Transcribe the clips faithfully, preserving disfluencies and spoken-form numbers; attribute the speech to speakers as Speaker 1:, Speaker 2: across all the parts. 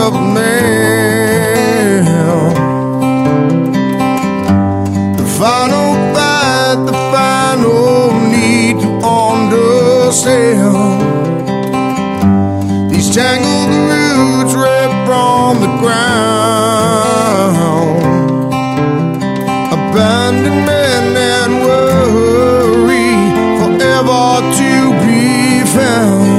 Speaker 1: of a man. The final fight, the final need to understand. These tangled roots rip from the ground. Abandonment and worry forever to be found.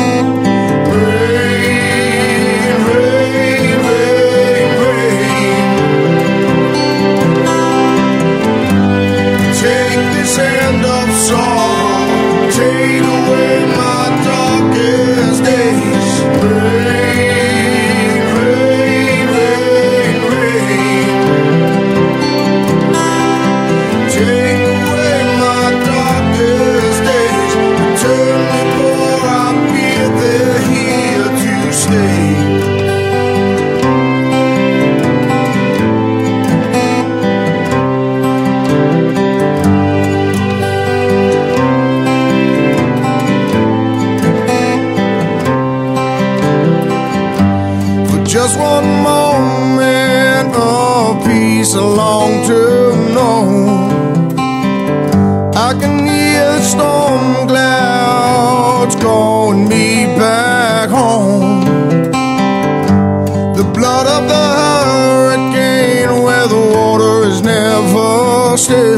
Speaker 1: Rain, rain, rain, rain. Take this hand of sorrow, take away my darkest days. Rain, rain, rain, rain. Take away my darkest days. Return me, for I fear they're here to stay. For just one moment of peace I long to know, I can hear the storm clouds calling me back home. The blood of the hurricane where the water is never still.